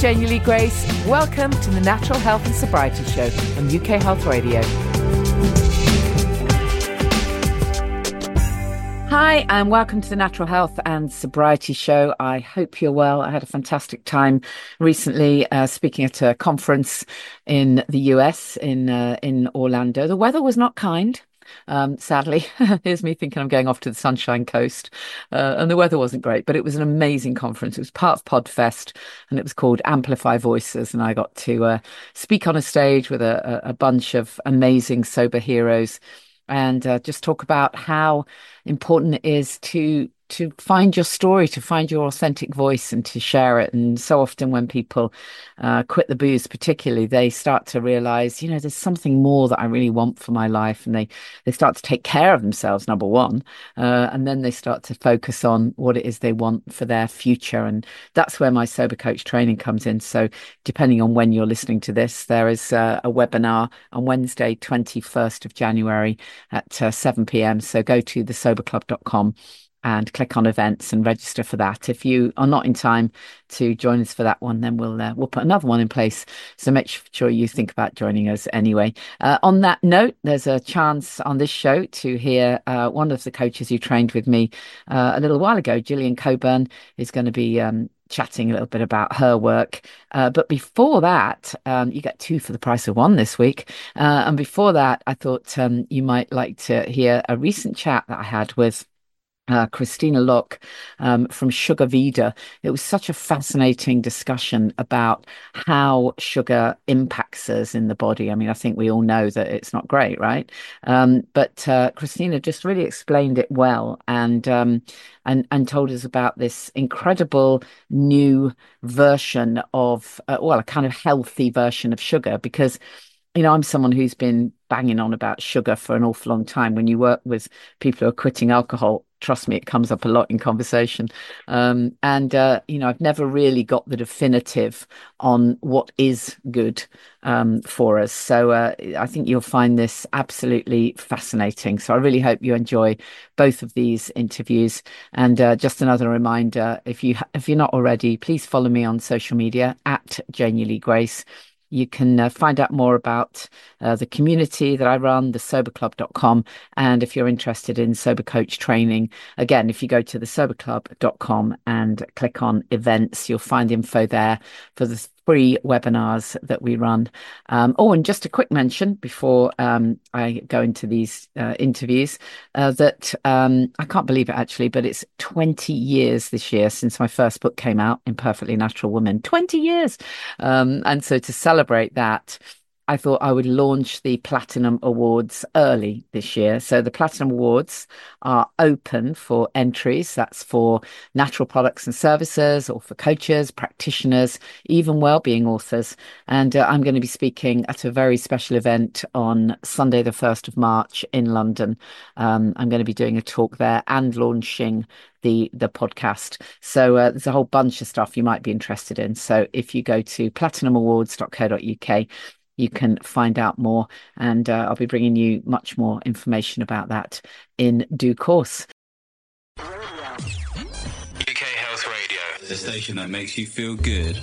Janie Lee Grace. Welcome to the Natural Health and Sobriety Show on UK Health Radio. Hi, and welcome to the Natural Health and Sobriety Show. I hope you're well. I had a fantastic time recently speaking at a conference in the US, in Orlando. The weather was not kind. Sadly, here's me thinking I'm going off to the Sunshine Coast, and the weather wasn't great, but it was an amazing conference. It was part of PodFest, and it was called Amplify Voices, and I got to speak on a stage with a bunch of amazing sober heroes, and just talk about how important it is to find your story, to find your authentic voice and to share it. And so often when people quit the booze, particularly, they start to realize, there's something more that I really want for my life. And they start to take care of themselves, number one. And then they start to focus on what it is they want for their future. And that's where my Sober Coach training comes in. So depending on when you're listening to this, there is a webinar on Wednesday, 21st of January at 7 p.m. So go to thesoberclub.com and click on events and register for that. If you are not in time to join us for that one, then we'll put another one in place. So make sure you think about joining us anyway. On that note, there's a chance on this show to hear one of the coaches who trained with me a little while ago. Gillian Coburn is going to be chatting a little bit about her work. But before that, you get two for the price of one this week. And before that, I thought you might like to hear a recent chat that I had with Christina Locke from Sugar Vida. It was such a fascinating discussion about how sugar impacts us in the body. I mean, I think we all know that it's not great, right? But Christina just really explained it well and told us about this incredible new version of, a kind of healthy version of sugar, because I'm someone who's been banging on about sugar for an awful long time. When you work with people who are quitting alcohol, trust me, it comes up a lot in conversation. I've never really got the definitive on what is good for us. So I think you'll find this absolutely fascinating. So I really hope you enjoy both of these interviews. And just another reminder, if you're not already, please follow me on social media at Janie Lee Grace. You can find out more about the community that I run, thesoberclub.com. And if you're interested in Sober Coach training, again, if you go to thesoberclub.com and click on events, you'll find info there for the free webinars that we run. And just a quick mention before I go into these interviews, that I can't believe it actually, but it's 20 years this year since my first book came out, Imperfectly Natural Woman. 20 years. And so to celebrate that, I thought I would launch the Platinum Awards early this year. So the Platinum Awards are open for entries. That's for natural products and services, or for coaches, practitioners, even wellbeing authors. And I'm going to be speaking at a very special event on Sunday, the 1st of March in London. I'm going to be doing a talk there and launching the podcast. So there's a whole bunch of stuff you might be interested in. So if you go to platinumawards.co.uk, you can find out more, and I'll be bringing you much more information about that in due course. UK Health Radio, the station that makes you feel good.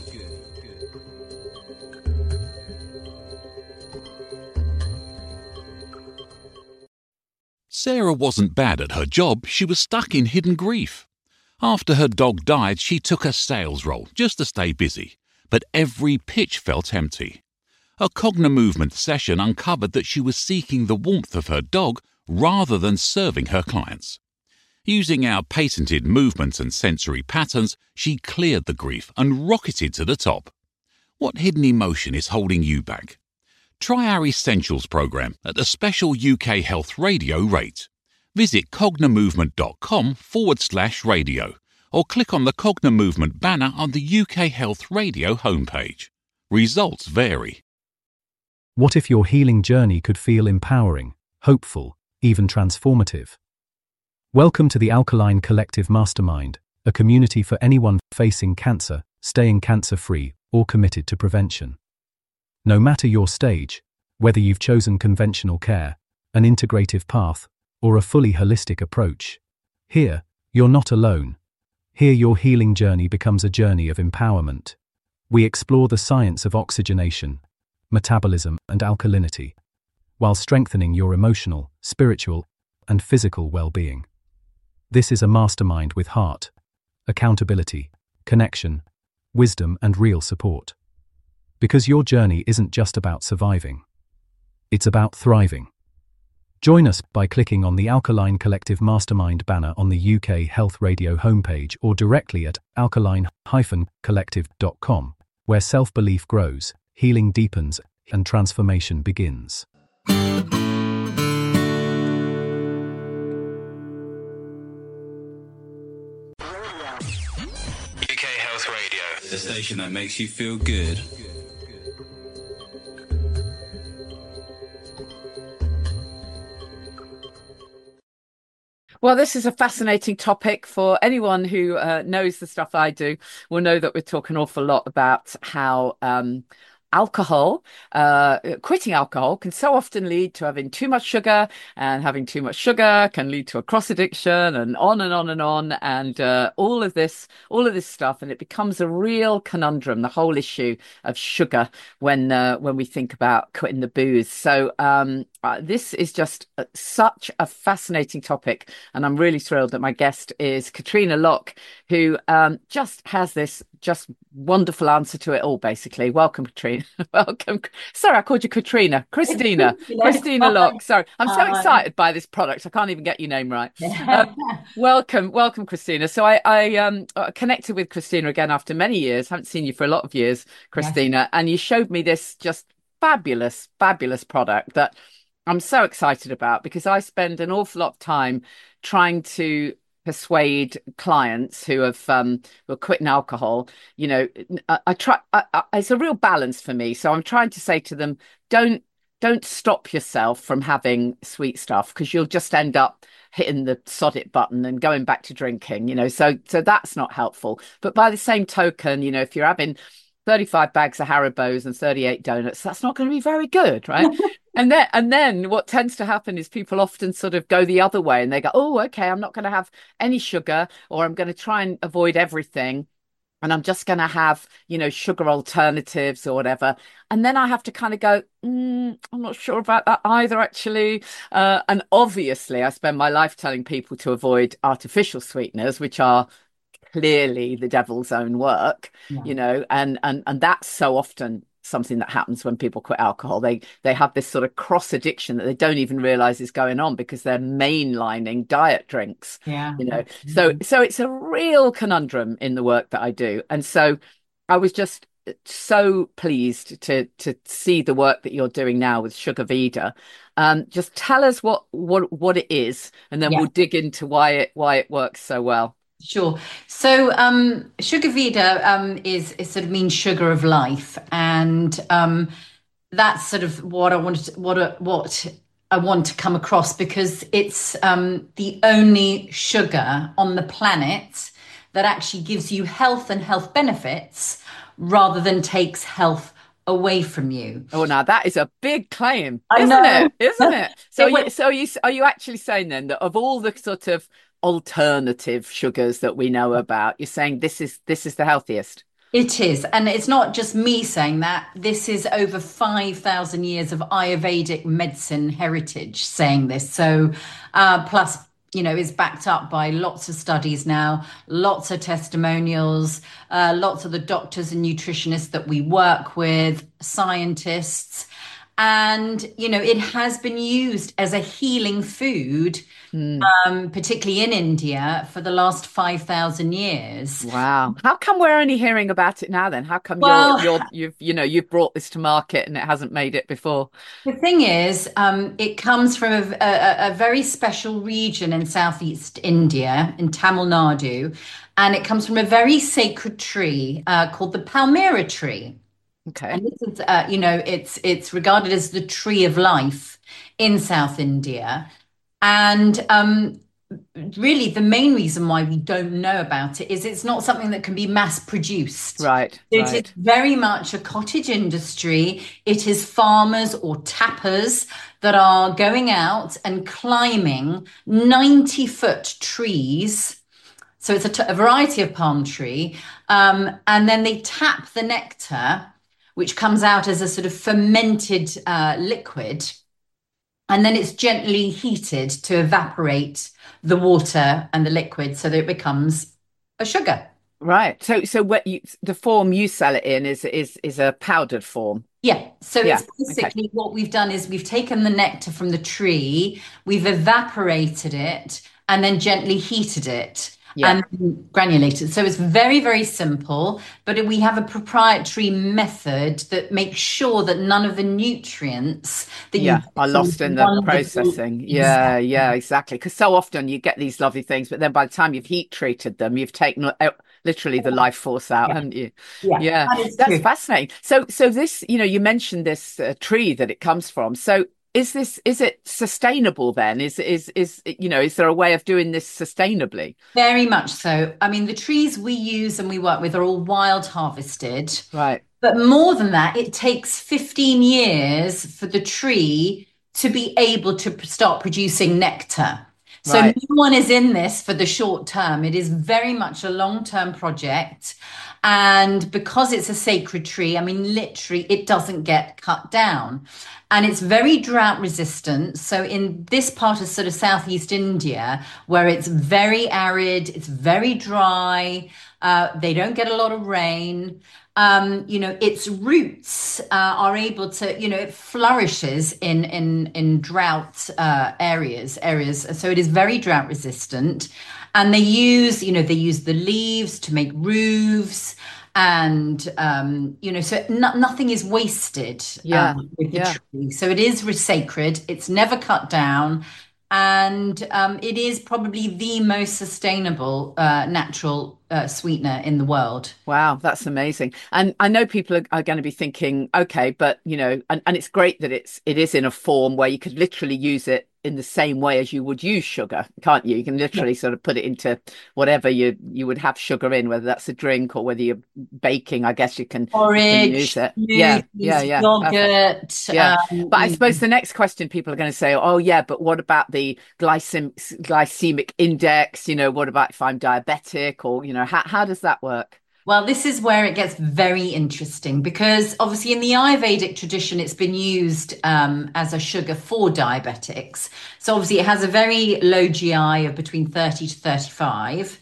Sarah wasn't bad at her job, she was stuck in hidden grief. After her dog died, she took a sales role just to stay busy, but every pitch felt empty. A Cognimovement session uncovered that she was seeking the warmth of her dog rather than serving her clients. Using our patented movements and sensory patterns, she cleared the grief and rocketed to the top. What hidden emotion is holding you back? Try our Essentials program at a special UK Health Radio rate. Visit cognimovement.com/radio or click on the Cognimovement banner on the UK Health Radio homepage. Results vary. What if your healing journey could feel empowering, hopeful, even transformative? Welcome to the Alkaline Collective Mastermind, a community for anyone facing cancer, staying cancer-free, or committed to prevention. No matter your stage, whether you've chosen conventional care, an integrative path, or a fully holistic approach, here, you're not alone. Here your healing journey becomes a journey of empowerment. We explore the science of oxygenation, metabolism, and alkalinity, while strengthening your emotional, spiritual, and physical well-being. This is a mastermind with heart, accountability, connection, wisdom, and real support. Because your journey isn't just about surviving. It's about thriving. Join us by clicking on the Alkaline Collective Mastermind banner on the UK Health Radio homepage or directly at alkaline-collective.com, where self-belief grows, healing deepens, and transformation begins. UK Health Radio, the station that makes you feel good. Well, this is a fascinating topic. For anyone who knows the stuff I do will know that we're talking an awful lot about how alcohol, quitting alcohol can so often lead to having too much sugar, and having too much sugar can lead to a cross addiction, and on and on and on, and all of this stuff, and it becomes a real conundrum, the whole issue of sugar when we think about quitting the booze. So this is just such a fascinating topic, and I'm really thrilled that my guest is Katrina Lock, who just has this just wonderful answer to it all, basically. Welcome, Katrina. Welcome. Sorry, I called you Katrina. Christina. Christina Lock. Sorry. I'm so excited by this product. I can't even get your name right. Welcome, Christina. So I connected with Christina again after many years. Haven't seen you for a lot of years, Christina. Yes. And you showed me this just fabulous product that I'm so excited about, because I spend an awful lot of time trying to persuade clients who are quitting alcohol. You know, I try. It's a real balance for me. So I'm trying to say to them, don't stop yourself from having sweet stuff, because you'll just end up hitting the sod it button and going back to drinking. You know, so that's not helpful. But by the same token, you know, if you're having 35 bags of Haribos and 38 donuts, that's not going to be very good, right? And then what tends to happen is people often sort of go the other way, and they go, oh, okay, I'm not going to have any sugar, or I'm going to try and avoid everything, and I'm just going to have, you know, sugar alternatives or whatever. And then I have to kind of go, I'm not sure about that either, actually. And obviously, I spend my life telling people to avoid artificial sweeteners, which are clearly the devil's own work, you know, and that's so often something that happens when people quit alcohol. They have this sort of cross addiction that they don't even realize is going on, because they're mainlining diet drinks. You know, so it's a real conundrum in the work that I do. And so I was just so pleased to see the work that you're doing now with Sugar Vida. Just tell us what it is, and then we'll dig into why it works so well. Sure. So Sugar Vida is sort of means sugar of life, and that's sort of what I wanted what I want to come across, because it's the only sugar on the planet that actually gives you health and health benefits rather than takes health away from you. Oh, now that is a big claim, isn't it? So are you actually saying then that of all the sort of alternative sugars that we know about, you're saying this is the healthiest? It is. And it's not just me saying that. This is over 5,000 years of Ayurvedic medicine heritage saying this. So plus, you know, is backed up by lots of studies now, lots of testimonials, lots of the doctors and nutritionists that we work with, scientists. And, you know, it has been used as a healing food, particularly in India, for the last 5,000 years. Wow. How come we're only hearing about it now then? How come you've brought this to market and it hasn't made it before? The thing is, it comes from a very special region in Southeast India, in Tamil Nadu, and it comes from a very sacred tree called the Palmyra tree. Okay. And this is, it's regarded as the tree of life in South India. And really, the main reason why we don't know about it is it's not something that can be mass produced. Right. It is very much a cottage industry. It is farmers or tappers that are going out and climbing 90-foot trees. So it's a variety of palm tree. And then they tap the nectar, which comes out as a sort of fermented liquid. And then it's gently heated to evaporate the water and the liquid so that it becomes a sugar. Right. So the form you sell it in is a powdered form. Yeah, so Yeah. it's Okay. basically what we've done is we've taken the nectar from the tree, we've evaporated it, and then gently heated it Yeah. and granulated. So it's very, very simple, but we have a proprietary method that makes sure that none of the nutrients that you Yeah, get are from lost this in the wonderful, processing. Yeah, yeah, exactly. exactly. Because so often you get these lovely things, but then by the time you've heat treated them, you've taken literally the life force out, Yeah, haven't you? yeah, Yeah, that is that's true. fascinating. So this, you mentioned this tree that it comes from. So is it sustainable then? Is there a way of doing this sustainably? Very much so. I mean, the trees we use and we work with are all wild harvested. Right, But more than that, it takes 15 years for the tree to be able to start producing nectar. So no right. one is in this for the short term. It is very much a long-term project. And because it's a sacred tree, I mean, literally, it doesn't get cut down. And it's very drought resistant. So in this part of sort of Southeast India, where it's very arid, it's very dry, they don't get a lot of rain. Its roots are able to, it flourishes in drought areas. So it is very drought resistant, and they use the leaves to make roofs, and so nothing is wasted Yeah, with the yeah. tree. So it is sacred. It's never cut down. And it is probably the most sustainable natural sweetener in the world. Wow, that's amazing. And I know people are going to be thinking, okay, but and it's great that it is in a form where you could literally use it in the same way as you would use sugar, can't you? You can Yeah. literally sort of put it into whatever you would have sugar in, whether that's a drink or whether you're baking, I guess you can use Porridge, it. Yeah, yeah, smoothies, yeah. Perfect. yogurt. Yeah. But I suppose the next question people are going to say, oh, yeah, but what about the glycemic index? What about if I'm diabetic or, how does that work? Well, this is where it gets very interesting because obviously in the Ayurvedic tradition, it's been used as a sugar for diabetics. So obviously it has a very low GI of between 30 to 35.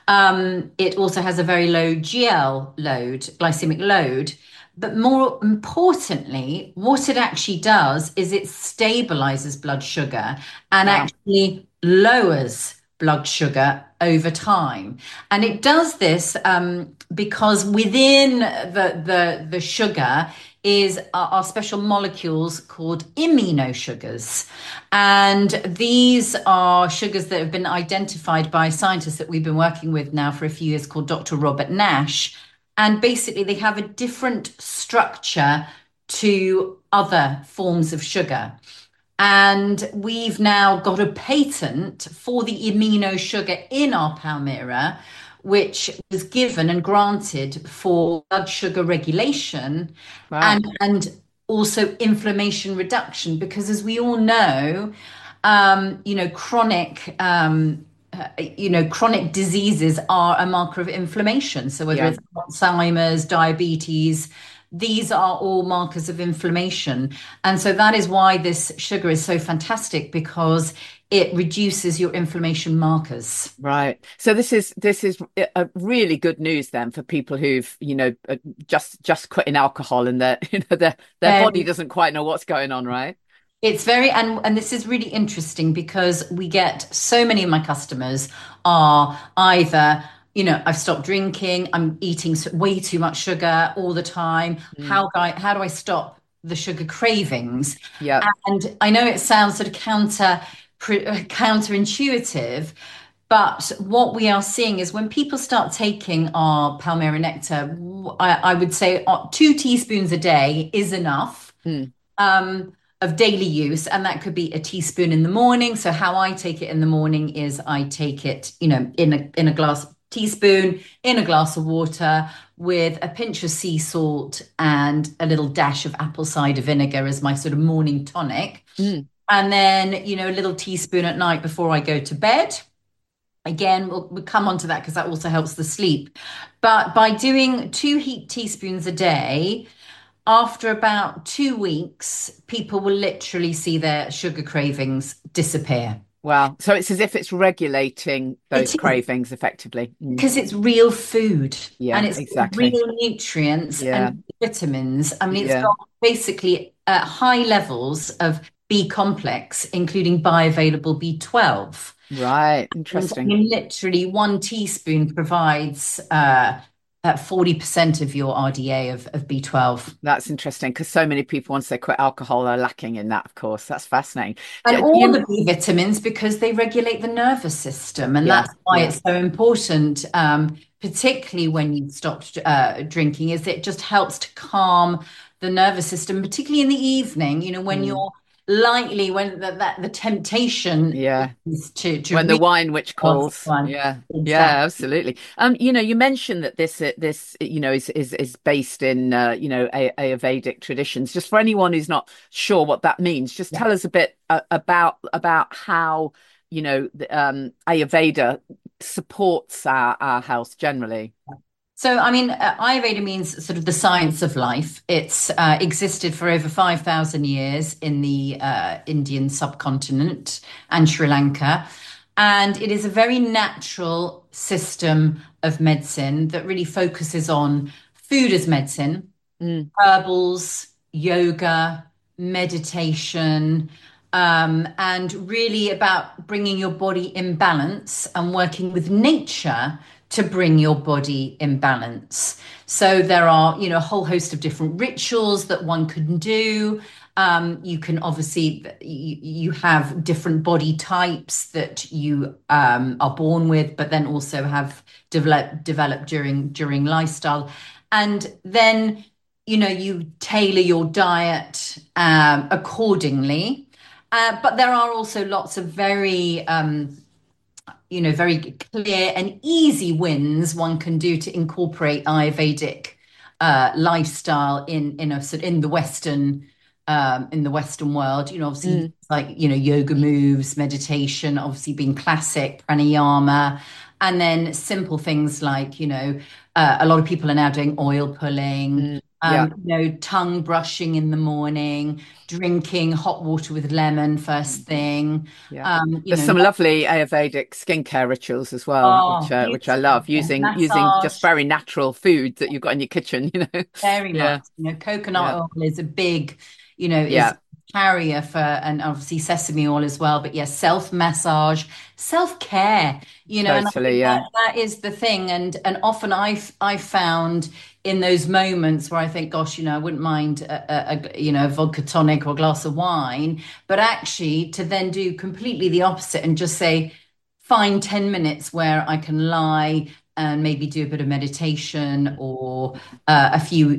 It also has a very low GL load, glycemic load. But more importantly, what it actually does is it stabilizes blood sugar and Wow. actually lowers blood sugar over time. And it does this because within the sugar are special molecules called aminosugars. And these are sugars that have been identified by scientists that we've been working with now for a few years called Dr. Robert Nash. And basically, they have a different structure to other forms of sugar. And we've now got a patent for the amino sugar in our Palmyra, which was given and granted for blood sugar regulation Wow. and also inflammation reduction. Because as we all know, chronic diseases are a marker of inflammation. So whether Yeah. it's Alzheimer's, diabetes, these are all markers of inflammation. And so that is why this sugar is so fantastic because it reduces your inflammation markers. Right. So this is a really good news then for people who've, just quitting alcohol and their, their body Very doesn't quite know what's going on, right? It's very and this is really interesting because we get so many of my customers are either, I've stopped drinking, I'm eating way too much sugar all the time. Mm. How do I stop the sugar cravings? Yeah. And I know it sounds sort of counterintuitive, but what we are seeing is when people start taking our Palmyra nectar, I would say 2 teaspoons a day is enough Mm. of daily use, and that could be a teaspoon in the morning. So how I take it in the morning is I take it, in a glass teaspoon in a glass of water with a pinch of sea salt and a little dash of apple cider vinegar as my sort of morning tonic. Mm. And then, a little teaspoon at night before I go to bed. Again, we'll come on to that because that also helps the sleep. But by doing two heat teaspoons a day, after about 2 weeks, people will literally see their sugar cravings disappear. Wow. So it's as if it's regulating It those is cravings effectively. because it's real food and Yeah, it's exactly. real nutrients Yeah, and vitamins. I mean, it's yeah. got basically high levels of B complex, including bioavailable B12. Right. And I Interesting. mean, literally 1 teaspoon provides 40% of your RDA of B12. That's interesting because so many people, once they quit alcohol, are lacking in that, of course. That's fascinating. And all You, the B vitamins because they regulate the nervous system. And yeah, that's why yeah. it's so important, particularly when you've stopped drinking, is it just helps to calm the nervous system, particularly in the evening, when Mm, you're lightly, when the temptation yeah. is to When the read wine which calls. one. Yeah. Yeah, Exactly. absolutely. You mentioned that this is based in Ayurvedic traditions. Just for anyone who's not sure what that means, just Yeah. tell us a bit about how, Ayurveda supports our health generally. So, I mean, Ayurveda means sort of the science of life. It's existed for over 5,000 years in the Indian subcontinent and Sri Lanka. And it is a very natural system of medicine that really focuses on food as medicine, Mm, herbals, yoga, meditation, and really about bringing your body in balance and working with nature to bring your body in balance. So there are, a whole host of different rituals that one can do. You can obviously you have different body types that you are born with, but then also have developed during lifestyle, and then you tailor your diet accordingly. But there are also lots of very clear and easy wins one can do to incorporate Ayurvedic lifestyle in the Western world. Obviously, mm, like yoga moves, meditation, obviously being classic, pranayama, and then simple things like a lot of people are now doing oil pulling. mm. Yeah. Tongue brushing in the morning, drinking hot water with lemon first thing. Yeah. Um, you There's know, some lovely Ayurvedic skincare rituals as well, which Oh, which I love, beautiful. Yeah. using just Massage, very natural food that you've got in your kitchen. very much. Yeah. Coconut Yeah. oil is a big, is Yeah. a carrier for, and obviously sesame oil as well. But yes, self-massage, self-care, and I Totally. think Yeah. that is the thing. And often I found in those moments where I think, gosh, I wouldn't mind a vodka tonic or a glass of wine, but actually to then do completely the opposite and just say, find 10 minutes where I can lie and maybe do a bit of meditation or a few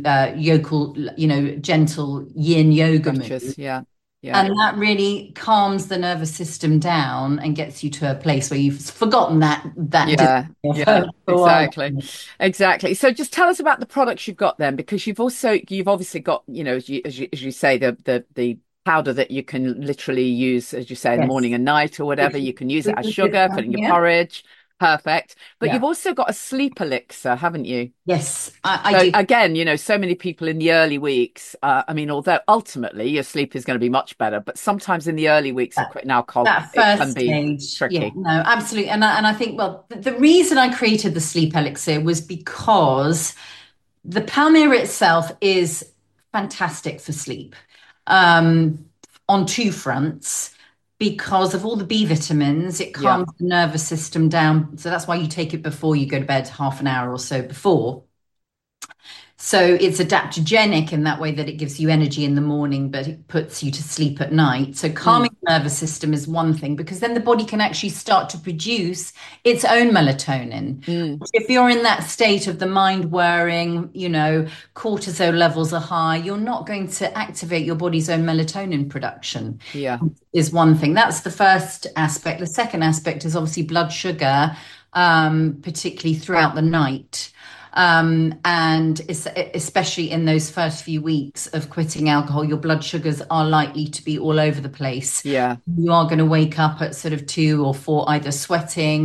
gentle yin yoga moves. Stretches. Yeah. Yeah. And that really calms the nervous system down and gets you to a place where you've forgotten that Yeah. discipline Yeah. for a while. Exactly. Exactly. So just tell us about the products you've got then, because you've obviously got, as you say, the powder that you can literally use, as you say, in the morning Yes. and night or whatever. You can use it as sugar, put it in your Yeah. porridge. Perfect. But Yeah. you've also got a sleep elixir, haven't you? Yes, I So do. again, so many people in the early weeks, I mean, although ultimately your sleep is going to be much better, but sometimes in the early weeks of quitting alcohol, That it can first be stage, yeah, tricky. no, absolutely. And I think, well, the reason I created the sleep elixir was because the Palmyra itself is fantastic for sleep um, on two fronts. Because of all the B vitamins, it Yeah. calms the nervous system down. So that's why you take it before you go to bed, half an hour or so before. So it's adaptogenic in that way that it gives you energy in the morning, but it puts you to sleep at night. So calming Mm, the nervous system is one thing because then the body can actually start to produce its own melatonin. mm, If you're in that state of the mind whirring, cortisol levels are high, you're not going to activate your body's own melatonin production, yeah. is one thing. That's the first aspect. The second aspect is obviously blood sugar, particularly throughout the night. And especially in those first few weeks of quitting alcohol, your blood sugars are likely to be all over the place. Yeah. You are going to wake up at sort of 2 or 4, either sweating,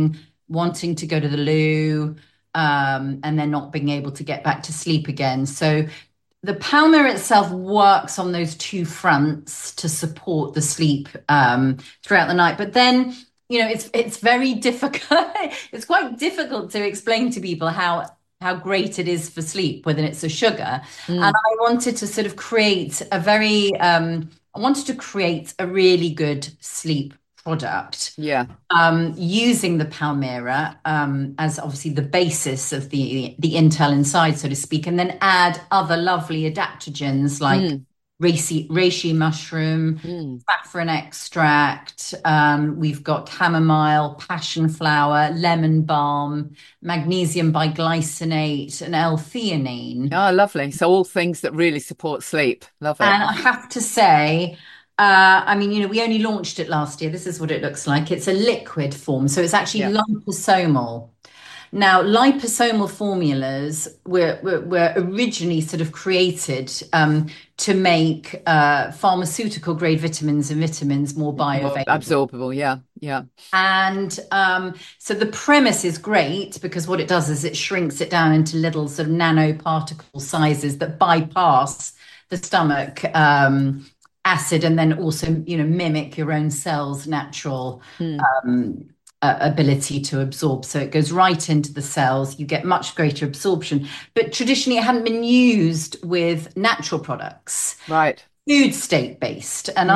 wanting to go to the loo, and then not being able to get back to sleep again. So the Palmyra itself works on those two fronts to support the sleep throughout the night. But then, it's very difficult. It's quite difficult to explain to people how great it is for sleep, whether it's a sugar. And I wanted to sort of create I wanted to create a really good sleep product. Yeah. Using the Palmyra as obviously the basis of the intel inside, so to speak, and then add other lovely adaptogens like reishi mushroom, saffron extract. We've got chamomile, passion flower, lemon balm, magnesium biglycinate, and L-theanine. Oh, lovely. So all things that really support sleep. Love it. And I have to say, we only launched it last year. This is what it looks like. It's a liquid form, so it's actually liposomal. Now, liposomal formulas were originally sort of created to make pharmaceutical grade vitamins and vitamins more bioavailable. Absorbable, yeah. And so the premise is great because what it does is it shrinks it down into little sort of nanoparticle sizes that bypass the stomach acid and then also, mimic your own cells' natural ability to absorb. So it goes right into the cells. You get much greater absorption. But traditionally, it hadn't been used with natural products. Right. Food state based. And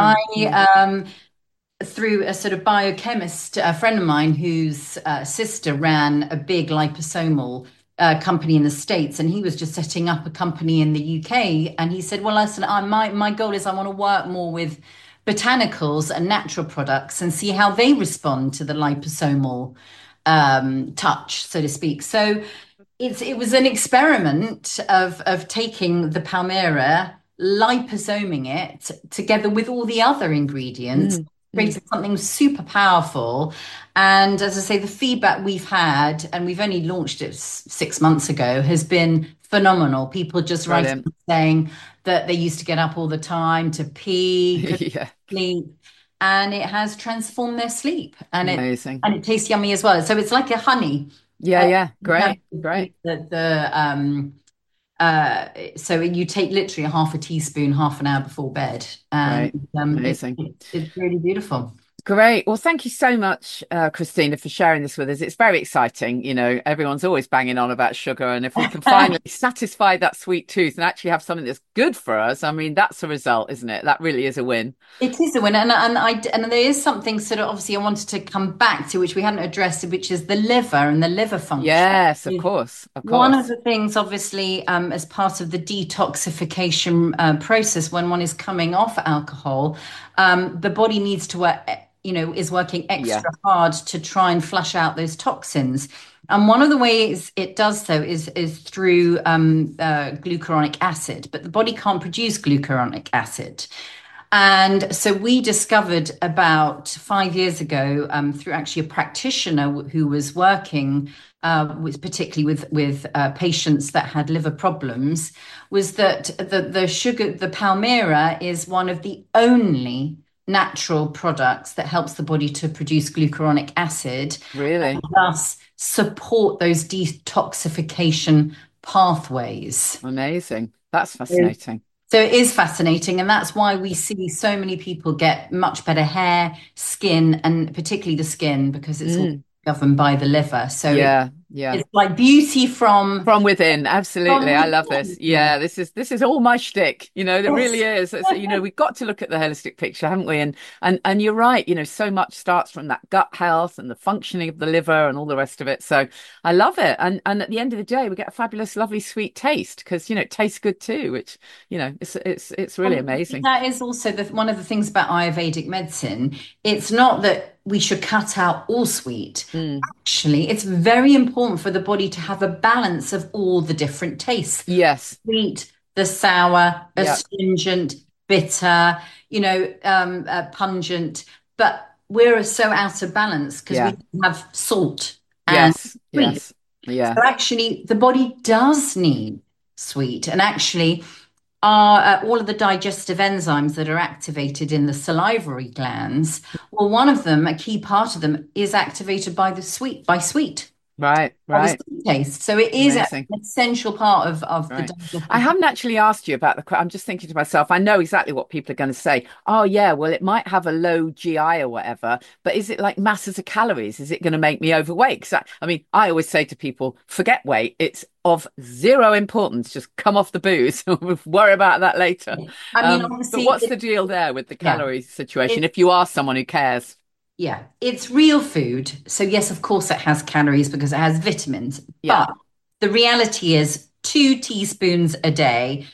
through a sort of biochemist, a friend of mine whose sister ran a big liposomal company in the States, and he was just setting up a company in the UK. And he said, well, listen, my goal is I want to work more with botanicals and natural products and see how they respond to the liposomal touch, so to speak. So it was an experiment of taking the Palmyra, liposoming it together with all the other ingredients, created something super powerful. And as I say, the feedback we've had, and we've only launched it 6 months ago, has been phenomenal. People just writing saying that they used to get up all the time to pee, sleep, and it has transformed their sleep. And amazing. It tastes yummy as well. So it's like a honey. Great. So you take literally half a teaspoon, half an hour before bed. And amazing. It's really beautiful. Great. Well, thank you so much, Christina, for sharing this with us. It's very exciting. Everyone's always banging on about sugar. And if we can finally satisfy that sweet tooth and actually have something that's good for us, I mean, that's a result, isn't it? That really is a win. It is a win. And there is something sort of obviously I wanted to come back to, which we hadn't addressed, which is the liver and the liver function. Yes, of course. One of the things, obviously, as part of the detoxification process, when one is coming off alcohol, the body needs to work, is working extra hard to try and flush out those toxins. And one of the ways it does so is through glucuronic acid, but the body can't produce glucuronic acid. And so we discovered about 5 years ago, through actually a practitioner who was working particularly with patients that had liver problems, was that the Palmyra is one of the only natural products that helps the body to produce glucuronic acid. Really? And thus support those detoxification pathways. Amazing. That's fascinating. So it is fascinating. And that's why we see so many people get much better hair, skin, and particularly the skin, because it's all governed by the liver. So it's like beauty from within. Absolutely. I love this. Yeah, this is all my shtick. It really is. We've got to look at the holistic picture, haven't we? And you're right, so much starts from that gut health and the functioning of the liver and all the rest of it. So I love it. And at the end of the day, we get a fabulous, lovely, sweet taste because, it tastes good too, which, it's really amazing. That is also one of the things about Ayurvedic medicine. It's not that we should cut out all sweet. Actually, it's very important for the body to have a balance of all the different tastes. Yes. Sweet, the sour, astringent, bitter, pungent. But we're so out of balance because we have salt and sweet. Yeah. So actually, the body does need sweet. And actually, are all of the digestive enzymes that are activated in the salivary glands. Well, one of them, a key part of them, is activated by sweet. Right, By the right. sweet taste. So it is an Amazing. essential part of the Right. I digestive. haven't actually asked you about I'm just thinking to myself, I know exactly what people are going to say. Oh, yeah, well, it might have a low GI or whatever, but is it like masses of calories? Is it going to make me overweight? 'Cause I mean, I always say to people, forget weight. It's of zero importance. Just come off the booze. We'll worry about that later. I mean, But obviously, what's the deal there with the yeah, calorie situation it, if you are someone who cares? yeah, it's real food. So yes, of course, it has calories because it has vitamins. Yeah, But the reality is, 2 teaspoons a day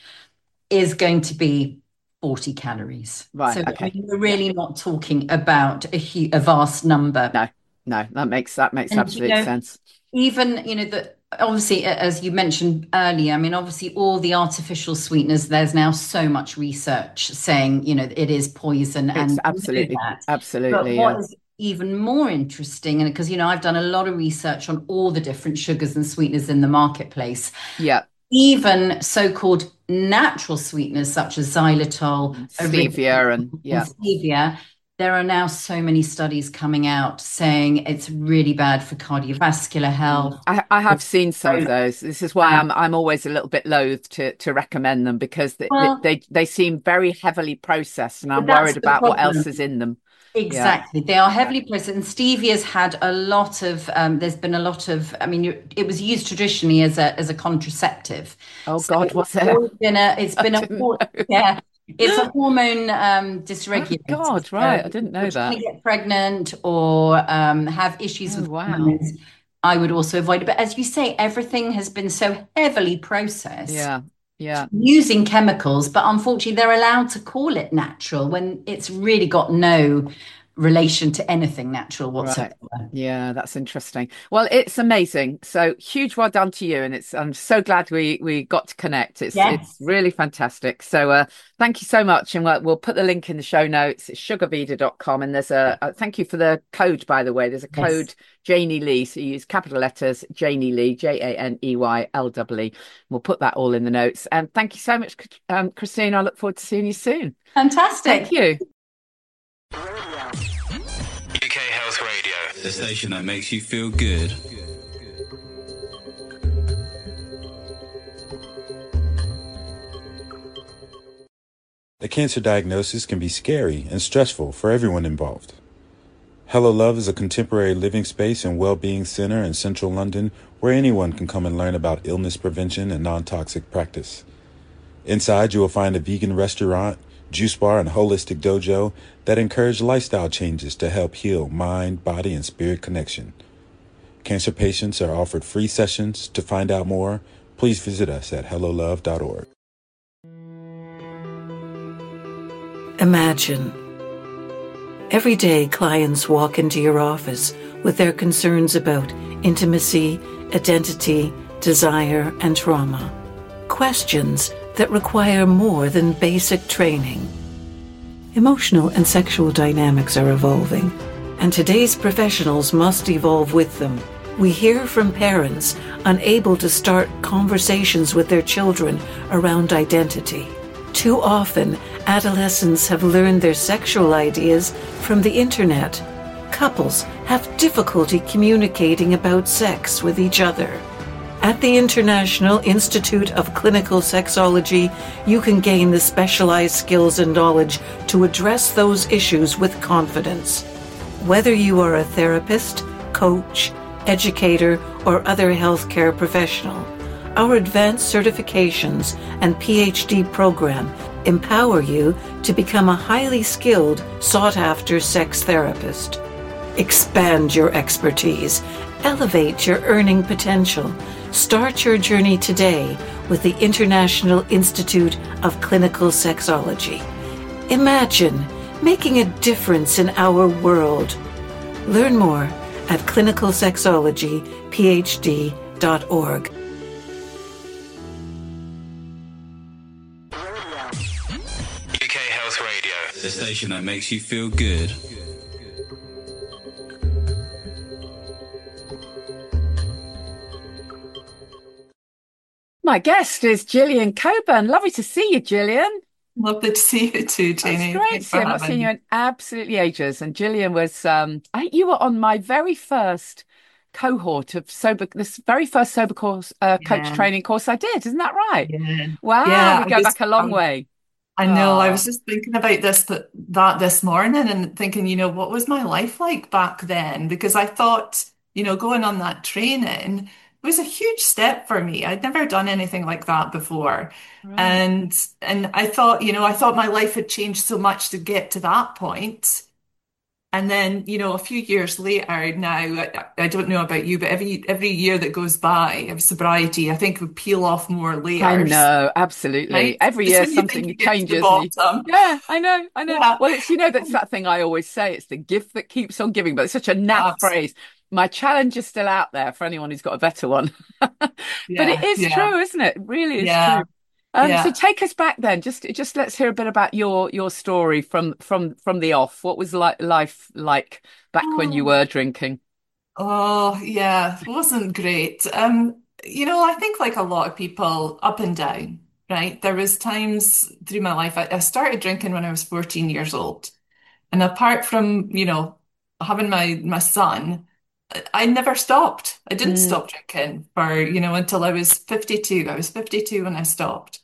is going to be 40 calories. right. So I Okay. mean, we're Yeah. really not talking about a vast number. No, no, that makes And absolute sense. even that obviously, as you mentioned earlier, I mean, obviously, all the artificial sweeteners. There's now so much research saying it is poison, It's and we know absolutely, that. But absolutely, yeah. what is even more interesting, and because I've done a lot of research on all the different sugars and sweeteners in the marketplace, Yeah. even so-called natural sweeteners such as xylitol, Stevia and and yeah. stevia, there are now so many studies coming out saying it's really bad for cardiovascular health. I have seen some of those. This is why Um, I'm always a little bit loath to recommend them because well, they seem very heavily processed and I'm but that's worried the about what else problem. is in them. Yeah. Exactly. They are Yeah. heavily processed. And stevia's had a lot of, there's been a lot of, I mean, it was used traditionally as a contraceptive. Oh So God, it's was it? always been it's I been didn't know. yeah, it's a hormone Oh dysregulator. God, So right. I if didn't you're know trying that. to get pregnant or have issues Oh with wow. hormones, I would also avoid it. But as you say, everything has been so heavily processed Yeah. Yeah. using chemicals, but unfortunately, they're allowed to call it natural when it's really got no relation to anything natural Right. whatsoever. Yeah, that's interesting. Well, it's amazing. So huge well done to you. And I'm so glad we got to connect. It's Yes, really fantastic. So thank you so much. And we'll put the link in the show notes. It's sugarvida.com. And there's thank you for the code, by the way. There's a yes. code Janie Lee. So you use capital letters Janie Lee, JANEYLEE. We'll put that all in the notes. And thank you so much, Christine. I look forward to seeing you soon. Thank Fantastic. you. UK Health Radio, the station that makes you feel good. A cancer diagnosis can be scary and stressful for everyone involved. Hello Love is a contemporary living space and well-being center in central London where anyone can come and learn about illness prevention and non-toxic practice. Inside, you will find a vegan restaurant, juice bar, and holistic dojo that encourage lifestyle changes to help heal mind, body, and spirit connection. Cancer patients are offered free sessions. To find out more, please visit us at hellolove.org. Imagine. Every day, clients walk into your office with their concerns about intimacy, identity, desire, and trauma. Questions that require more than basic training. Emotional and sexual dynamics are evolving, and today's professionals must evolve with them. We hear from parents unable to start conversations with their children around identity. Too often, adolescents have learned their sexual ideas from the internet. Couples have difficulty communicating about sex with each other. At the International Institute of Clinical Sexology, you can gain the specialized skills and knowledge to address those issues with confidence. Whether you are a therapist, coach, educator, or other healthcare professional, our advanced certifications and PhD program empower you to become a highly skilled, sought-after sex therapist. Expand your expertise. Elevate your earning potential. Start your journey today with the International Institute of Clinical Sexology. Imagine making a difference in our world. Learn more at clinicalsexologyphd.org. UK Health Radio, the station that makes you feel good. My guest is Gillian Coburn. Lovely to see you, Gillian. Lovely to see you too, It's Janie. great to Thanks see for you. I've not having seen you me. in absolutely ages. And Gillian was, I think you were on my very first cohort of this very first sober course, coach Yeah, training course I did. Isn't that right? yeah, Wow, yeah. we go back a long way. I know. I Oh, was just thinking about that this morning and thinking, what was my life like back then? Because I thought, going on that training was a huge step for me. I'd never done anything like that before. right. And I thought, I thought my life had changed so much to get to that point. And then, a few years later now, I don't know about you, but every year that goes by of sobriety, I think we peel off more I layers, know, absolutely. right? Every Just year when you think something you get to the changes and bottom. yeah, I know, I know. Yeah, Well, that's that thing I always say, it's the gift that keeps on giving, but it's such a naff phrase. absolutely. My challenge is still out there for anyone who's got a better one. But it Yeah, is yeah, true, isn't it? It really is true. yeah, So yeah. take us back then. Just let's hear a bit about your story from the off. What was life like back when you Oh, were drinking? oh, yeah, it wasn't great. I think like a lot of people, up and down, right? There was times through my life, I started drinking when I was 14 years old. And apart from, having my son, I never stopped. I didn't Mm, stop drinking for, until I was 52. I was 52 when I stopped.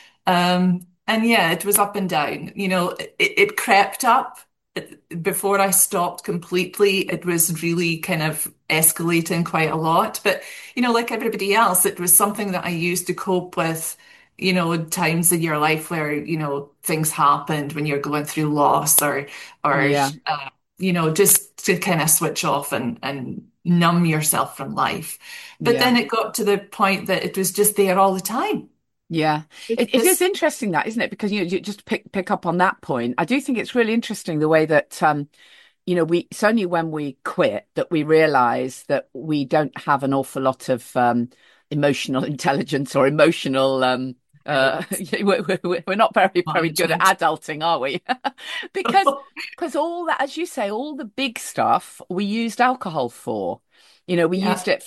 And yeah, it was up and down. It crept up. Before I stopped completely, it was really kind of escalating quite a lot. But, like everybody else, it was something that I used to cope with, times in your life where, things happened when you're going through loss or, yeah, just to kind of switch off and numb yourself from life. But yeah. then it got to the point that it was just there all the time. Yeah, It's it is just, interesting that, isn't it? Because you just pick up on that point. I do think it's really interesting the way that it's only when we quit that we realize that we don't have an awful lot of emotional intelligence or emotional we're not very good at management. adulting, are we? Because all that, as you say, all the big stuff we used alcohol for. We Yeah, used it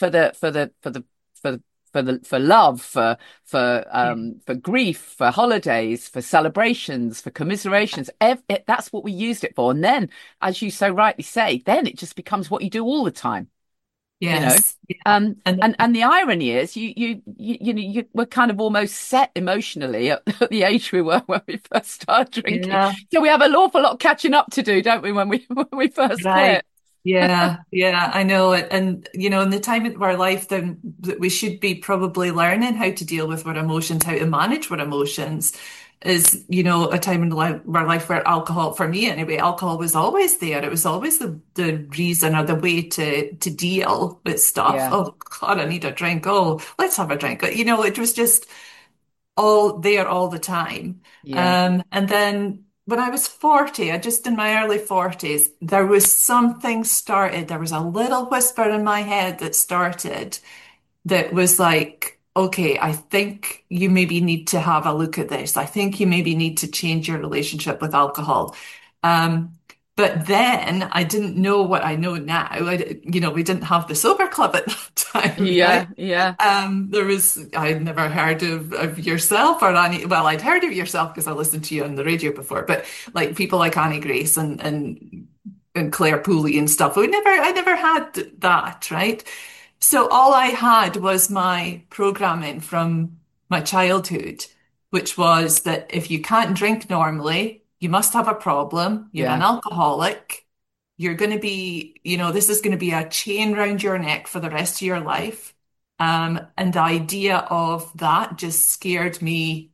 for for love, yeah, for grief, for holidays, for celebrations, for commiserations. That's what we used it for. And then, as you so rightly say, then it just becomes what you do all the time. You know. yes, yeah. And the irony is, you were kind of almost set emotionally at the age we were when we first started drinking. Yeah, So we have an awful lot of catching up to do, don't we, when we first right. quit? Yeah, yeah, I know it. And, in the time of our life, then that we should be probably learning how to deal with our emotions, how to manage our emotions is, a time in our life where alcohol, for me anyway, alcohol was always there. It was always the reason or the way to deal with stuff. Yeah, Oh God, I need a drink. Oh, let's have a drink. It was just all there all the time. yeah, And then when I was 40, I just in my early 40s, there was something started. There was a little whisper in my head that started that was like, okay, I think you maybe need to have a look at this. I think you maybe need to change your relationship with alcohol. Um, but then I didn't know what I know now. We didn't have the sober club at that time, yeah, right? yeah, I'd never heard of yourself or Annie. Well, I'd heard of yourself because I listened to you on the radio before, but like people like Annie Grace and Claire Pooley and stuff. I never had that, right? So all I had was my programming from my childhood, which was that if you can't drink normally, you must have a problem. You're an yeah, alcoholic. You're going to be, this is going to be a chain round your neck for the rest of your life. And the idea of that just scared me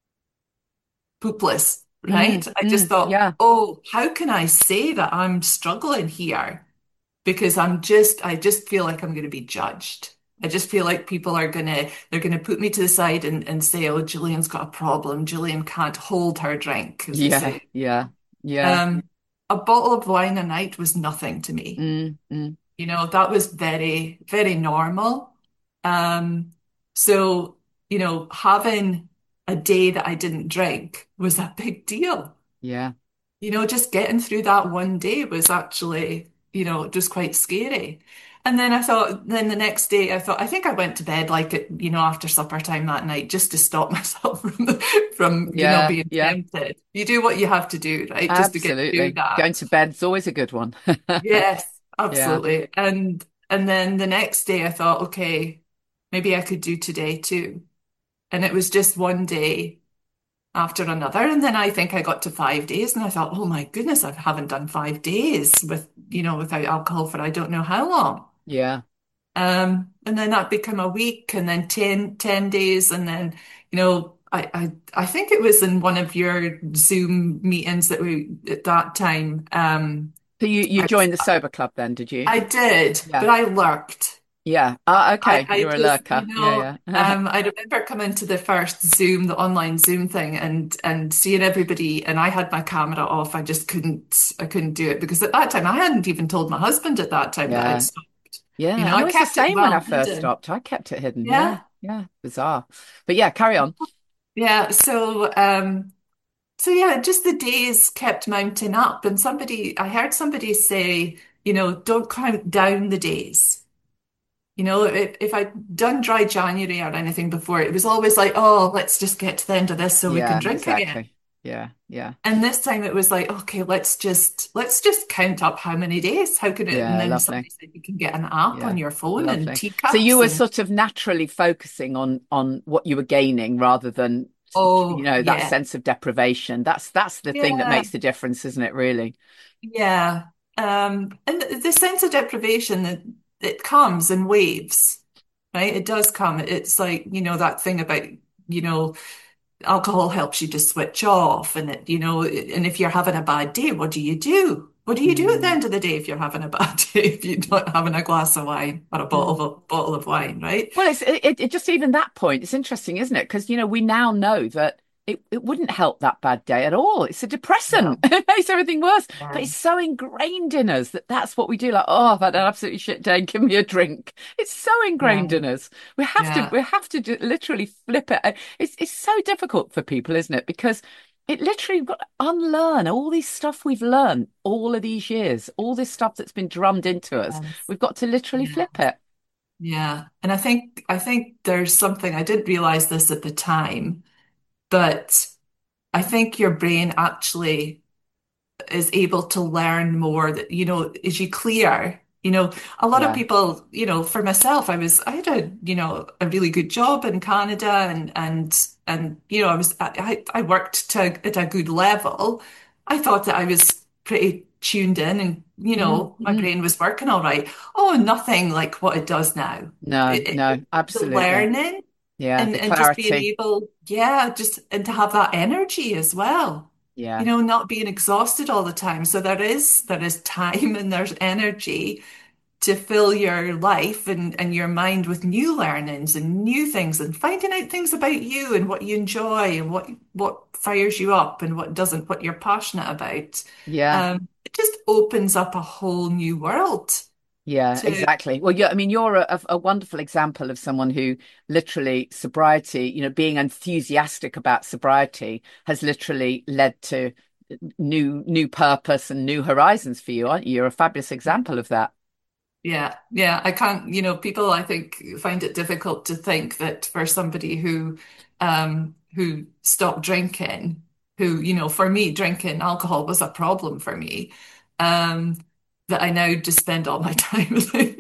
poopless, right? I just thought, yeah. oh, how can I say that I'm struggling here? Because I just feel like I'm going to be judged. I just feel like people they're gonna put me to the side and say, oh, Gillian's got a problem. Gillian can't hold her drink, as they Yeah, say. yeah, yeah. Um, a bottle of wine a night was nothing to me. Mm. That was very, very normal. Um, so, having a day that I didn't drink was a big deal. Yeah, Just getting through that one day was actually, just quite scary. And then I thought, then the next day I thought, I think I went to bed like at, after supper time that night just to stop myself from Yeah, being yeah, tempted. You do what you have to do, right? Just to get through absolutely. that. Going to bed's always a good one. Yes, Yeah. absolutely. And then the next day I thought, okay, maybe I could do today too. And it was just one day after another. And then I think I got to 5 days and I thought, oh my goodness, I haven't done 5 days without alcohol for I don't know how long. Yeah. And then that became a week and then ten days. And then, I think it was in one of your Zoom meetings that we, at that time, So you I, joined the sober club then, did you? I did, Yeah. but I lurked. Yeah. Okay. I You're a just, lurker. Yeah, yeah. I remember coming to the first Zoom, the online Zoom thing, and seeing everybody, and I had my camera off. I couldn't do it because at that time I hadn't even told my husband at that time that I'd Yeah. stopped. Yeah. I I was the kept it same when I well first hidden. stopped. I kept it hidden. Yeah. Yeah, Yeah. Bizarre. But yeah, carry on. yeah. So yeah, just the days kept mounting up, and I heard somebody say, don't count down the days. If I'd done dry January or anything before, it was always like, oh, let's just get to the end of this so we can Yeah, drink again. exactly. Yeah. Yeah. And this time it was like, okay, let's just count up how many days. How can it? And Yeah. then Lovely. somebody said you can get an app on Yeah. your phone and Lovely. So you teacups were and sort of naturally focusing on what you were gaining rather than, oh that yeah, sense of deprivation. That's the thing that yeah, makes the difference, isn't it, really? yeah. And the sense of deprivation that it comes in waves, right? It does come. It's like, that thing about, you know, alcohol helps you to switch off and and if you're having a bad day, what do you do? What do you do at the Mm. end of the day if you're having a bad day, if you're not having a glass of wine or a bottle of wine, right? Well, it just even that point, it's interesting, isn't it? Because we now know that it wouldn't help that bad day at all. It's a depressant. No. It makes everything worse. But Yeah. it's so ingrained in us that that's what we do. Like, oh, I've had an absolutely shit day. Give me a drink. It's so Yeah. ingrained in us. Yeah. We have to literally flip it. It's so difficult for people, isn't it? Because it literally we've got to unlearn all this stuff we've learned all of these years, all this stuff that's been drummed into us. Yes. We've got to literally Yeah. flip it. Yeah. And I think there's something I didn't realize this at the time, but I think your brain actually is able to learn more that, as you clear, a lot of Yeah. people, for myself, I had a really good job in Canada and, I worked at a good level. I thought that I was pretty tuned in and, Mm, my mm. brain was working all right. Oh, nothing like what it does now. No, no, The absolutely. learning Yeah, and the just being clarity. able, yeah, just and to have that energy as well. Yeah, Not being exhausted all the time. So there is time and there's energy to fill your life and your mind with new learnings and new things and finding out things about you and what you enjoy and what fires you up and what doesn't, what you're passionate about. yeah, It just opens up a whole new world yeah, to, exactly. Well, I mean, you're a wonderful example of someone who literally sobriety, being enthusiastic about sobriety has literally led to new purpose and new horizons for you, aren't you? You're a fabulous example of that. yeah, yeah. I can't, people I think find it difficult to think that for somebody who stopped drinking, who, for me, drinking alcohol was a problem for me. Um, that I now just spend all my time,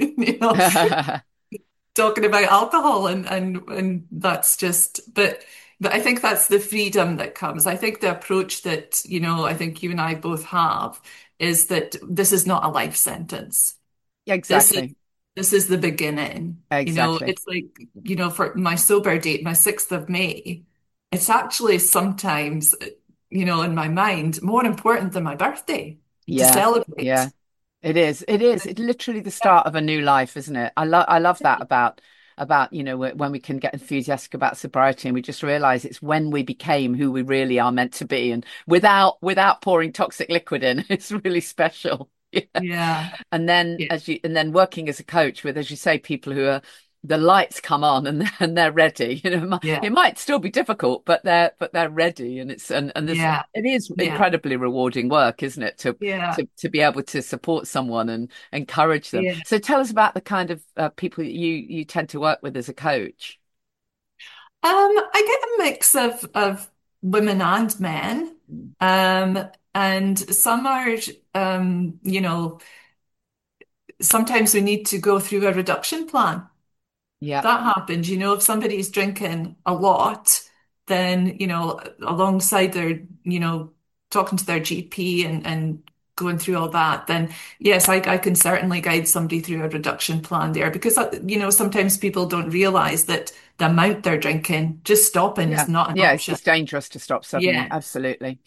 talking about alcohol and that's just but I think that's the freedom that comes. I think the approach that, I think you and I both have is that this is not a life sentence. This is Exactly, this is the beginning. exactly. It's like, for my sober date, my 6th of May, it's actually sometimes, in my mind, more important than my birthday to Yeah, celebrate. yeah. It is. It is. It's literally the start of a new life, isn't it? I love that about when we can get enthusiastic about sobriety and we just realize it's when we became who we really are meant to be and without pouring toxic liquid in. It's really special. Yeah. Yeah. And then Yeah. working as a coach with, as you say, people who are the lights come on and they're ready. Yeah. It might still be difficult, but they're ready, and Yeah. it is Yeah. incredibly rewarding work, isn't it? Yeah. To be able to support someone and encourage them. Yeah. So tell us about the kind of people that you tend to work with as a coach. I get a mix of women and men. And some are, you know, sometimes we need to go through a reduction plan. Yeah, That happens, if somebody's drinking a lot, then, alongside their, talking to their GP and going through all that, then yes, I can certainly guide somebody through a reduction plan there because, sometimes people don't realize that the amount they're drinking, just stopping is yeah, not an yeah. option. It's dangerous to stop suddenly. Yeah. Absolutely.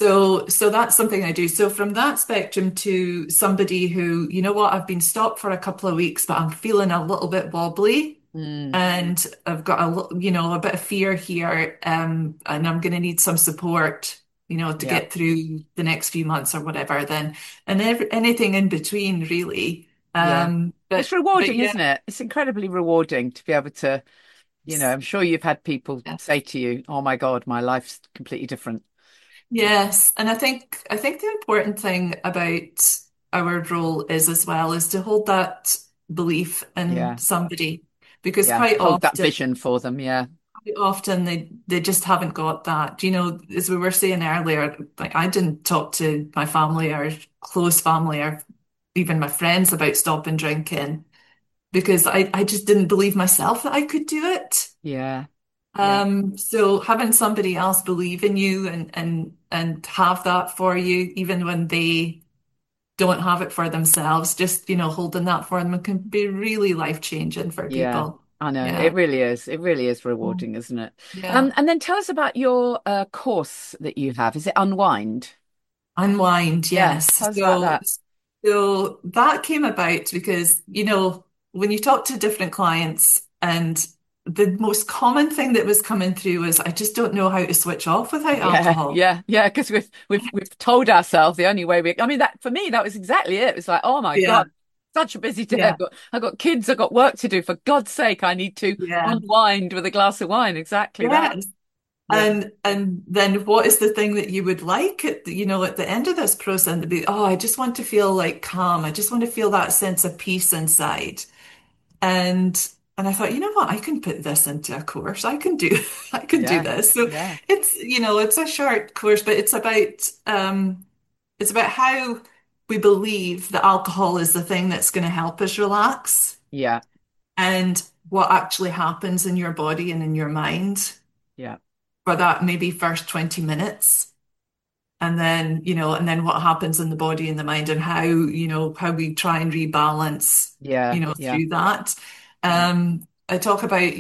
So that's something I do. So from that spectrum to somebody who, you know what, I've been stopped for a couple of weeks, but I'm feeling a little bit wobbly Mm, and I've got a bit of fear here, and I'm going to need some support, to yeah. get through the next few months or whatever. And anything in between, really. Yeah. It's But rewarding, yeah, isn't it? It's incredibly rewarding to be able to, I'm sure you've had people yes, say to you, "Oh my God, my life's completely different." yes. And I think the important thing about our role is as well is to hold that belief in Yeah. somebody because Yeah. Hold that vision for them. Yeah. quite often they just haven't got that. As we were saying earlier, like I didn't talk to my family or close family or even my friends about stopping drinking because I just didn't believe myself that I could do it. Yeah. Yeah. So having somebody else believe in you and have that for you, even when they don't have it for themselves, just holding that for them can be really life-changing for Yeah. people. I know. Yeah. It really is. It really is Mm. rewarding, isn't it? Yeah. And then tell us about your course that you have. Is it Unwind? Unwind, Yeah. yes. Tell us about So, that. so that came about because, when you talk to different clients and the most common thing that was coming through was, I just don't know how to switch off without Yeah, alcohol. yeah, yeah. Because we've told ourselves the only way I mean, that for me, that was exactly it. It was like, oh my Yeah, God, such a busy day. yeah, I've got kids, I've got work to do. For God's sake, I need to yeah, unwind with a glass of wine. Exactly that. yes. Yeah, And then what is the thing that you would like at the end of this process to be, oh, I just want to feel like calm. I just want to feel that sense of peace inside. And and I thought, you know what, I can put this into a course. I can do I can do yeah, this. So yeah, it's a short course, but it's about how we believe that alcohol is the thing that's going to help us relax yeah, and what actually happens in your body and in your mind yeah, for that maybe first 20 minutes. And then what happens in the body and the mind and how we try and rebalance, yeah, yeah, through that. yeah, I talk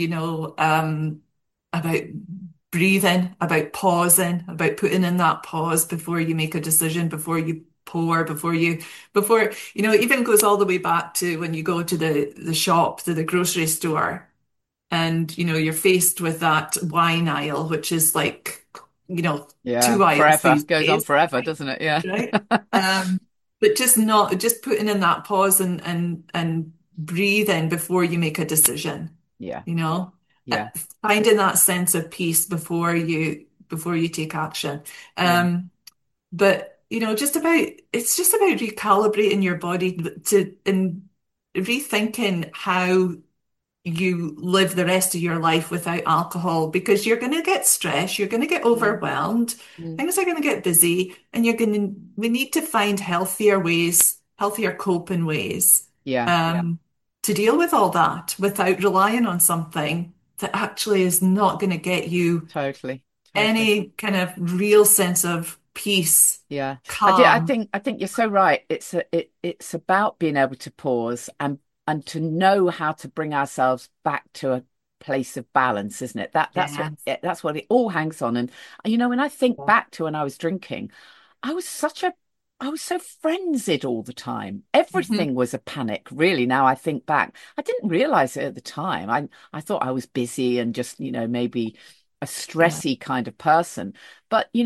about breathing, about pausing, about putting in that pause before you make a decision, before you pour, it even goes all the way back to when you go to the shop, to the grocery store, and you're faced with that wine aisle, which is like, yeah. two aisles Forever these goes on days, forever, doesn't it? Yeah, right? But just putting in that pause and breathing before you make a decision, yeah, you know, Uh, yeah, finding that sense of peace before you take action. yeah, But it's just about recalibrating your body and rethinking how you live the rest of your life without alcohol because you're going to get stressed, you're going to get mm, overwhelmed, mm, things are going to get busy, and we need to find healthier coping ways, yeah. to deal with all that without relying on something that actually is not going to get you Totally, totally. any kind of real sense of peace, Yeah, I do. I calm. think I think you're so right. It's about being able to pause and to know how to bring ourselves back to a place of balance, isn't it? Yes. That's what it all hangs on. And when I think back to when I was drinking, I was such a I was so frenzied all the time. Mhm. Everything was a panic, really. Now I think back, I didn't realize it at the time. I thought I was busy and just maybe a Yeah. stressy kind of person. But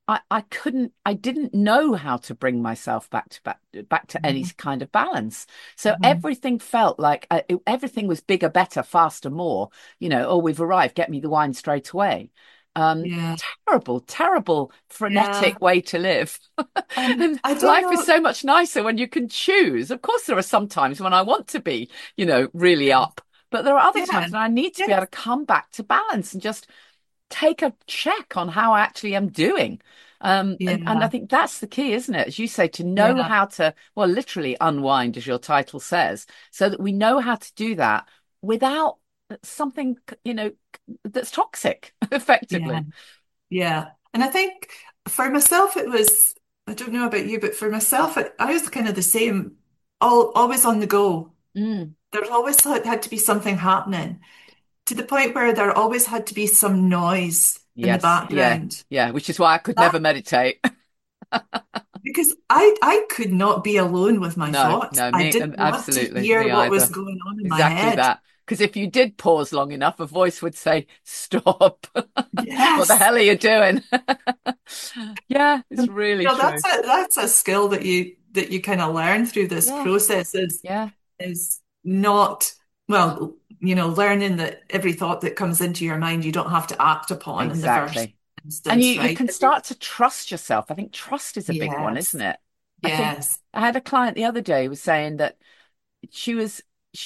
I didn't know how to bring myself back to any kind of balance. So everything felt like everything was bigger, better, faster, more, oh, we've arrived, get me the wine straight away. Yeah. Terrible, frenetic way to live. And I don't life know. is so much nicer when you can choose. Of course, there are some times when I want to be, really up, but there are other times when I need to be able to come back to balance and just take a check on how I actually am doing. And I think that's the key, isn't it? As you say, to know how to, well, literally unwind, as your title says, so that we know how to do that without something, that's toxic, effectively. Yeah. And I think for myself, it was, I don't know about you, but for myself, I was kind of the same, always on the go. There always had to be something happening, to the point where there always had to be some noise in the background. Yeah, which is why I could never meditate. Because I could not be alone with my thoughts. No, I didn't want to hear what was going on in my head. Exactly that. Because if you did pause long enough, a voice would say, "Stop! Yes. What the hell are you doing?" Yeah, it's really true. That's a skill that you kind of learn through this process is not, well, learning that every thought that comes into your mind, you don't have to act upon in the first instance, and you can start to trust yourself. I think trust is a big one, isn't it? Yes. I had a client the other day who was saying that she was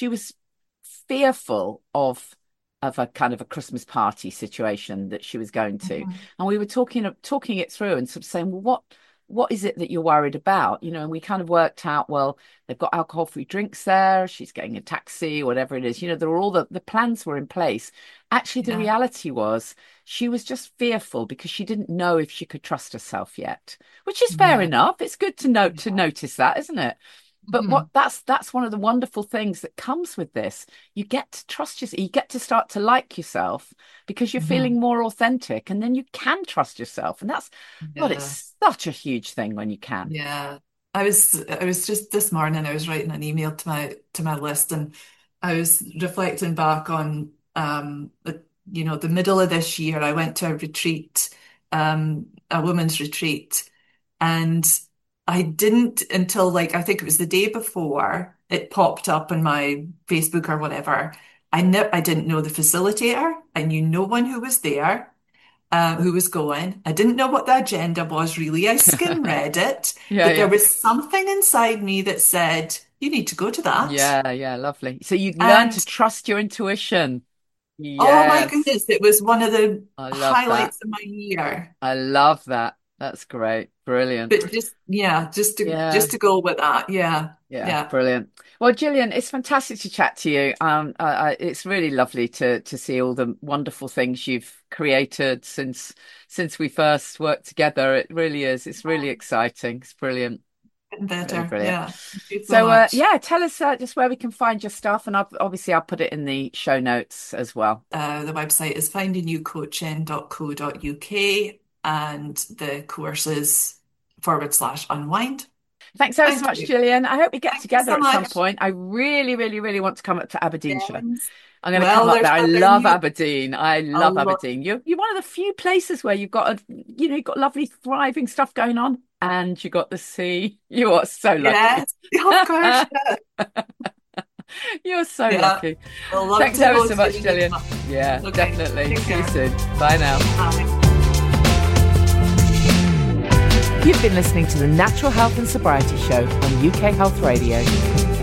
fearful of a kind of a Christmas party situation that she was going to, and we were talking it through and sort of saying, well, what is it that you're worried about? And we kind of worked out, well, they've got alcohol-free drinks there. She's getting a taxi, whatever it is. There were all the plans were in place. Actually, the reality was she was just fearful because she didn't know if she could trust herself yet, which is fair enough. It's good to notice that, isn't it? But that's one of the wonderful things that comes with this. You get to trust yourself. You get to start to like yourself because you're feeling more authentic, and then you can trust yourself. And that's it's such a huge thing when you can. Yeah. I was just this morning, I was writing an email to my list, and I was reflecting back on the middle of this year. I went to a retreat, a women's retreat, and I didn't until I think it was the day before it popped up on my Facebook or whatever. I didn't know the facilitator. I knew no one who was there, who was going. I didn't know what the agenda was really. I skim read it, but there was something inside me that said, you need to go to that. Yeah, lovely. So you learn to trust your intuition. Yes. Oh my goodness, it was one of the highlights of my year. I love that. That's great. Brilliant. But just to go with that. Yeah. Brilliant. Well, Gillian, it's fantastic to chat to you. It's really lovely to see all the wonderful things you've created since we first worked together. It really is. It's really exciting. It's brilliant. Better. Really brilliant. Yeah. So tell us just where we can find your stuff, and I'll put it in the show notes as well. The website is findingyoucoaching.co.uk. And the course is /unwind. Thanks so much, Gillian. I hope we get together at some point. I really, really, really want to come up to Aberdeenshire. I'm going to come up there. I love Aberdeen. I love Aberdeen. You're one of the few places where you've got you've got lovely, thriving stuff going on, and you've got the sea. You are so lucky. Yes, of course. You're so lucky. Thanks ever so much, Gillian. Yeah, definitely. See you soon. Bye now. Bye. You've been listening to the Natural Health and Sobriety Show on UK Health Radio.